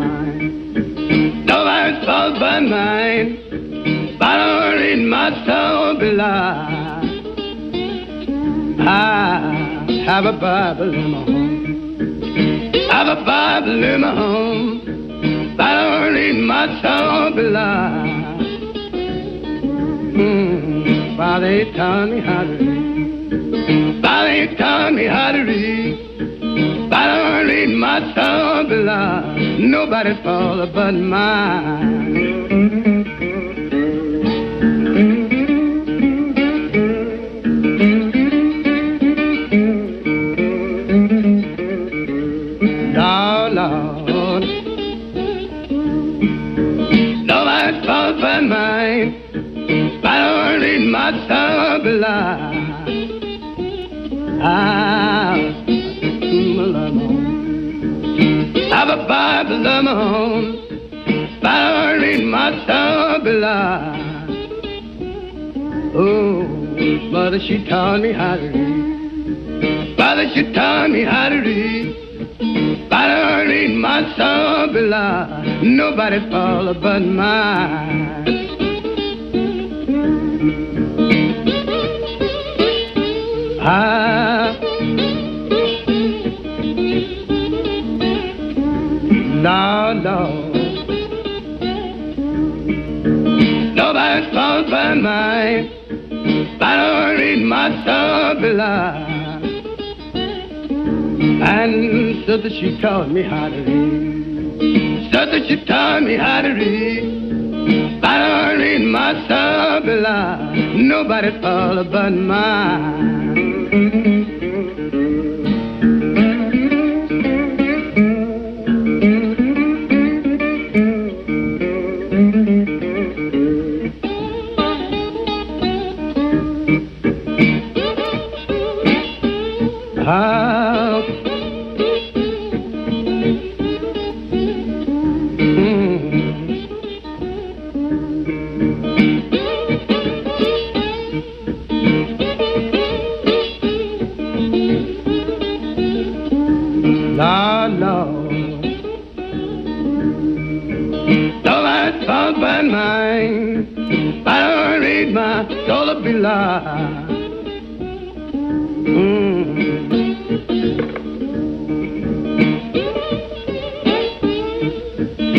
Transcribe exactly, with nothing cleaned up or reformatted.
mine. Nobody's fault but mine. But I don't read my soul below. I have a Bible in my home. I have a Bible in my home. But I don't read my soul below. Mm, Father, he taught me how to read. Father, he taught me how to read. But I don't read my soul below. Nobody's fault but mine. Lord, nobody's fault but mine. But I don't read my soul below. I've a Bible of my own. But I don't read my soul below. Oh, mother, she taught me how to read. Mother, she taught me how to read. But I don't read my soul below. Nobody's fault but mine. Ah, Lord, Lord, nobody's fault but mine. But I don't read my soul below. And so that she taught me how to read. So that she taught me how to read. But I don't read my soul below. Nobody's fault but mine. How Lord, Lord, nobody's fault but mine. But I don't read my soul below. Mm.